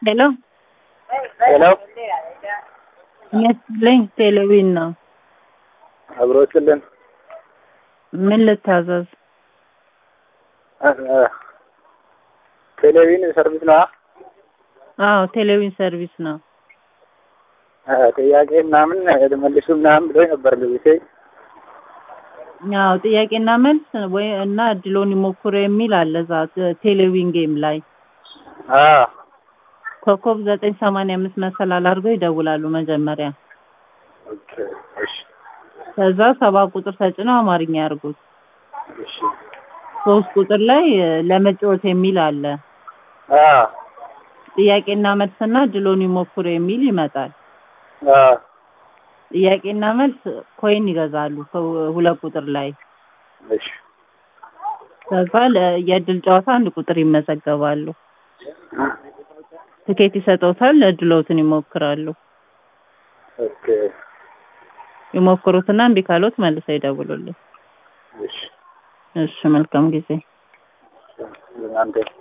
Hello? Hello? ይመስለኝ ቴሌቪዥን ነው። አብሮችልን ምን ልታዘዝ? ቴሌቪዥን ሰርቪስ ነው። አዎ ቴሌቪዥን ሰርቪስ ነው። ጥያቄ ምናምን መልሱ ምናምን ብሎ ነበር ልጅ። አዎ ጥያቄና መልስ ወይ እና እድሎን ይሞክሩ የሚል አለ እዛ ቴሌቪዥን ጌም ላይ። ኮከብ 985 መሰላል አድርገው ይደውላሉ መጀመሪያ። ኦኬ እሺ። ከዛ 7 ቁጥር ተጭነው አማርኛ ያርጉት። እሺ። 3 ቁጥር ላይ ለመጫወት የሚል አለ። ጥያቄና መልስና እድሎን ይሞክሩ የሚል ይመጣል። ጥያቄና መልስ ኮይን ይገዛሉ 2 ቁጥር ላይ። እሺ። ከዛ የእድል ጨዋታ 1 ቁጥር ይመዘገባሉ። ትኬት ይሰጡታል፣ እድሎትን ይሞክራሉ። ኦኬ ይሞክሩትና እምቢ ካሎት መልሰው ይደውሉልኝ። እሺ። እሺ መልካም ጊዜ። እናንተ